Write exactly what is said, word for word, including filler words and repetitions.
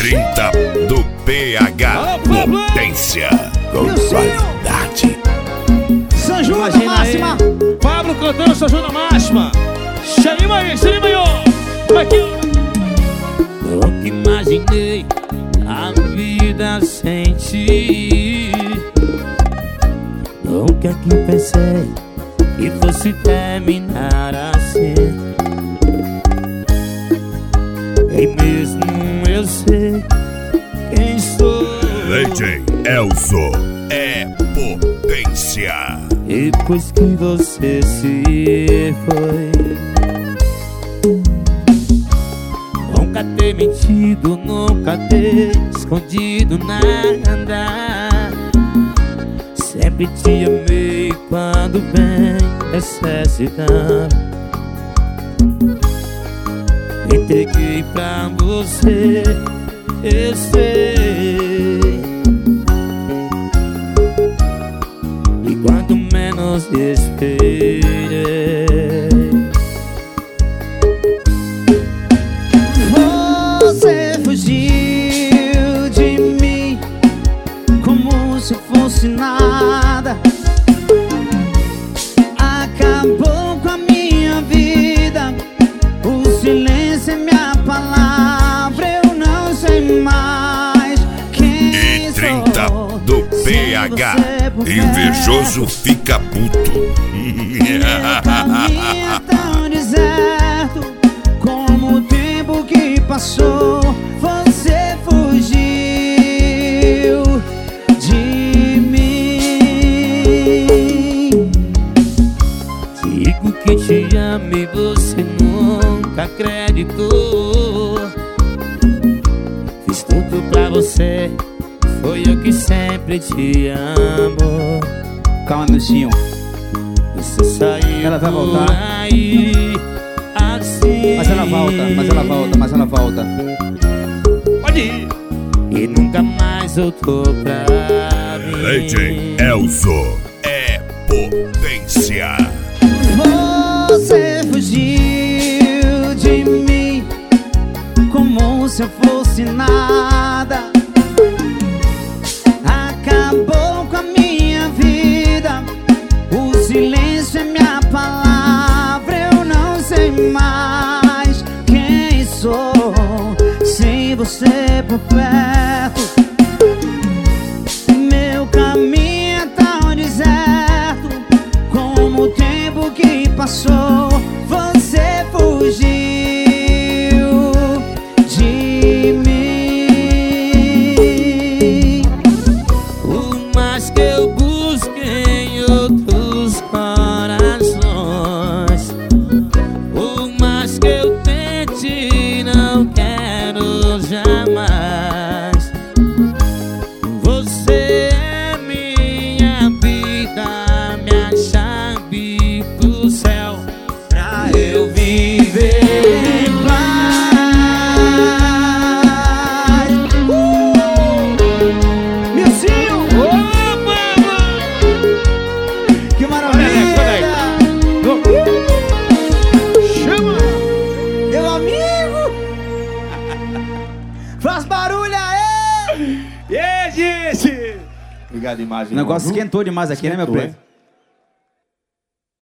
trinta do P H. Potência com qualidade. Sanju na máxima. Pablo cantando Sanju na máxima. Xerima aí, xerima aí, ó. Aqui. Nunca imaginei a vida sem ti. Nunca que pensei que fosse terminar assim. E mesmo eu sei quem sou. D J Elzo é potência. Depois que você se foi, nunca ter mentido, nunca ter escondido nada. Sempre te amei quando bem necessitava. Entreguei pra você, eu sei. E quando menos esperei, você fugiu de mim como se fosse nada. Acabou com a minha vida. O silêncio é minha palavra. Eu não sei mais quem E trinta sou. do P H. Invejoso fica puto. Meu caminho é tão deserto como o tempo que passou. Você fugiu de mim. digo que te amo e você nunca acreditou. Fiz tudo pra você, foi eu que sempre te amo. Calma, meu senhor. Você saiu Ela vai por voltar. aí assim. Mas ela volta, mas ela volta, mas ela volta. Pode ir. E nunca mais voltou pra mim. D J Elzo é potência. Você fugiu de mim como se eu fosse nada. Acabou com a minha vida. O silêncio é minha palavra. Eu não sei mais quem sou sem você por perto. Meu caminho é tão deserto como o tempo que passou. Você fugiu de mim. Por mais que eu busque em outros corações, por mais que eu tente, não quero jamais. Você é minha vida, minha chave pro céu, pra eu viver em paz. Milcinho! Que maravilha! Chama. Meu amigo! Faz barulho aí! E aí, gente? Obrigado, imagem. O negócio esquentou demais aqui, né, meu preto?